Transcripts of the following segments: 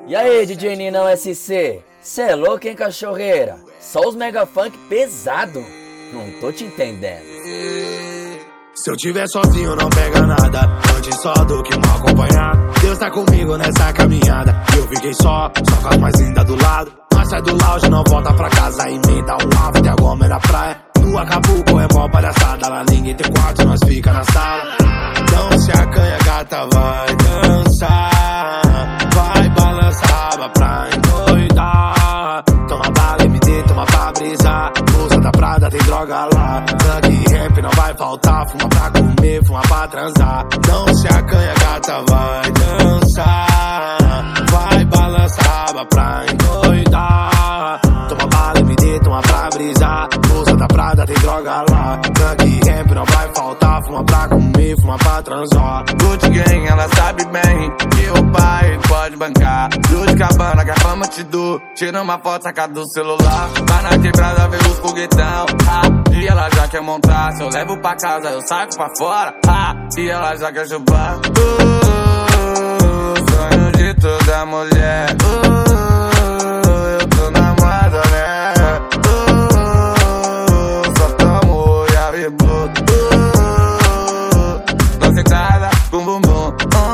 E aí, DJ Ninão SC? Cê é louco, hein, cachorreira? Só os mega funk pesado. Não tô te entendendo. Se eu tiver sozinho não pega nada, antes só do que mal acompanhado. Deus tá comigo nessa caminhada, eu fiquei só com as mais lindas do lado. Mas sai do lounge, não volta pra casa, emenda um after, a goma é na praia. No Acapulco é mó palhaçada, lá ninguém tem quarto, nós fica na sala. Não se acanha, gata, vai dançar, vai balançar aba pra endoidar. Toma bala, MD, toma pra brisar. Bolsa da Prada, tem droga lá. Tanque rap não vai faltar, fuma pra comer, fuma pra transar. Não se acanha, gata, vai dançar, vai balançar aba pra endoidar. Toma bala, MD, toma pra brisar. Bolsa da Prada, tem droga lá. Tanque rap não vai faltar, fuma pra comer, fuma pra transar. Gucci Gang, ela sabe bem que o pai pode bancar. Luz Cabana, que a fama te dou. Tira uma foto, saca do celular. Vai na quebrada, vê os foguetão. E ela já quer montar. Se eu levo pra casa, eu saco pra fora. E ela já quer chupar. Sonho de toda mulher. Eu tô na moda, né? Só tomo e arrebou. Tô sentada com bumbum.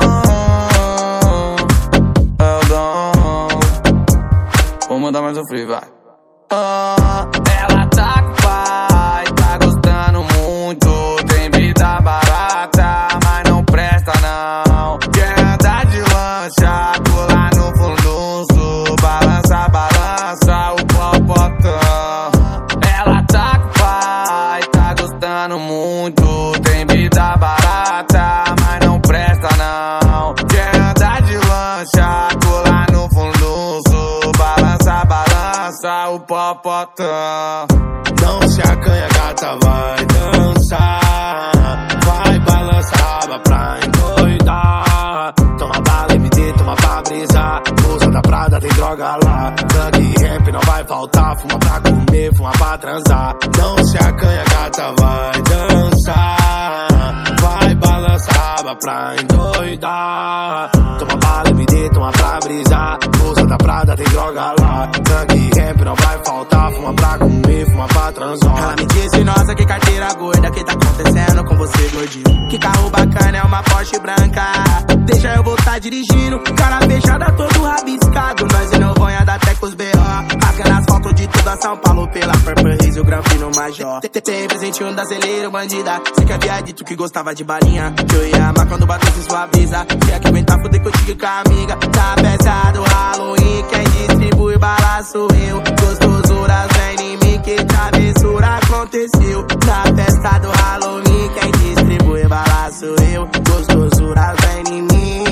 É o dom. Vou mandar mais um free, vai. Ela tá com o pai, tá gostando muito. Tem vida barata, mas não presta não. Quer andar de lancha, pular no fundunço. Balança, balança o popotão. Ela tá com o pai, tá gostando muito. Tem vida barata, mas não presta não. Quer andar de lancha, pular no fundunço. Balança, balança o popotão. Não se acanha, gata, vai dançar, vai balançar aba pra endoidar. Toma bala, MD, toma pra brisar. Bolsa da Prada, tem droga lá. Tanque rap não vai faltar, fuma pra comer, fuma pra transar. Não se acanha, gata, vai dançar, vai balançar aba pra endoidar. Toma bala, MD, toma pra brisar. Bolsa da Prada, tem droga lá. Tanque rap não vai faltar, fuma pra comer, fuma pra transar. Ela me disse, nossa, que carteira gorda, que tá acontecendo com você, gordinho? Que carro bacana, é uma Porsche branca. Deixa eu voltar dirigindo, cara fechada, todo rabiscado. Nós inovonha da até com os B.O. Aquelas fotos de toda São Paulo pela Purple Haze, o Granfino Major. Tem presentinho da celeiro, bandida. Cê que é viadito que gostava de balinha. Que eu ia amar quando batesse sua brisa. Quer que aguentar fuder contigo com a amiga. Tá pesado, Halloween, quem distribui bala sou eu. Gostosuras vem em mim, que travessura aconteceu. Na festa do Halloween, quem distribui bala sou eu. Gostosuras vem em mim.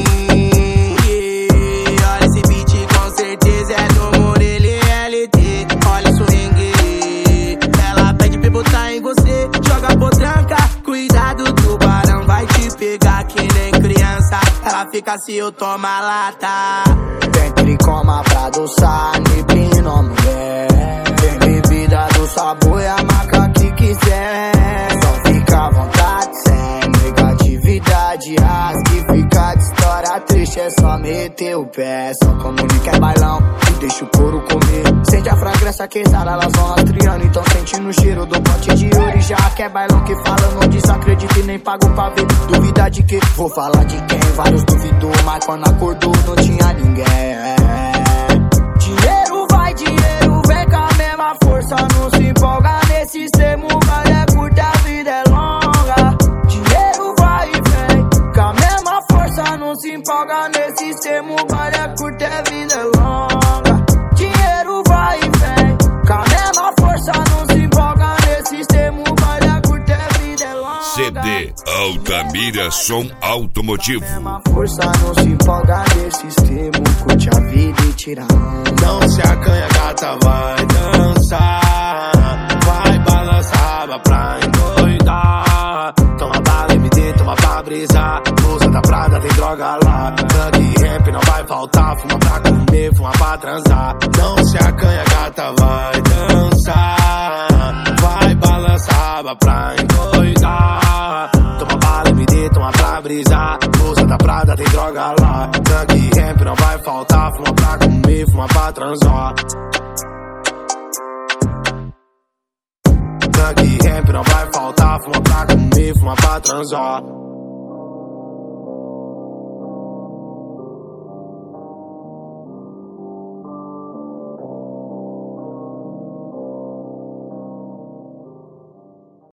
Yeah. Olha esse beat, com certeza é do Murilo LT. Olha o swing, ela pede pra botar em você. Joga potranca, cuidado, o tubarão vai te pegar que nem criança. Ela fica se eu tomar lata. Tem tricoma pra adoçar, nipino, mulher. Tem bebida do sabor e a marca que quiser. Só fica à vontade, sem negatividade. As que fica de história triste é só meter o pé. Só comunica é bailão e deixa o couro comer. Sente a fragrância que exala, elas vão rastreando. Então sentindo o cheiro do pote de ouro. Já que é bailão que fala, não desacredito e nem pago pra ver. Duvida de que? Vou falar de quem? Vários duvidou, mas quando acordou não tinha ninguém. Dinheiro vem com a mesma força. Não se empolga nesse sistema, mas é curta, a vida é longa. Dinheiro vai e vem com a mesma força. Não se empolga nesse sistema, mas é curta, a vida é longa. Dinheiro vai e vem com a mesma força. Não se empolga nesse sistema, mas é curta, a vida é longa. CD Altamira Som Automotivo. Força, não se empolga nesse sistema, curte a vida e tira onda. Não se acanha, gata, vai dançar, vai balançar aba pra endoidar. Toma bala, MD, toma pra brisar. Bolsa da Prada, tem droga lá. Tanque rap não vai faltar, fuma pra comer, fuma pra transar. Não se acanha, gata, vai dançar, vai balançar aba pra endoidar. Toma bala, MD, toma pra brisar. brisar. Bolsa da Prada tem droga lá. Tanque ramp não vai faltar. Fuma pra comer, fuma pra transar. Tanque ramp não vai faltar. Fuma pra comer, fuma pra transar.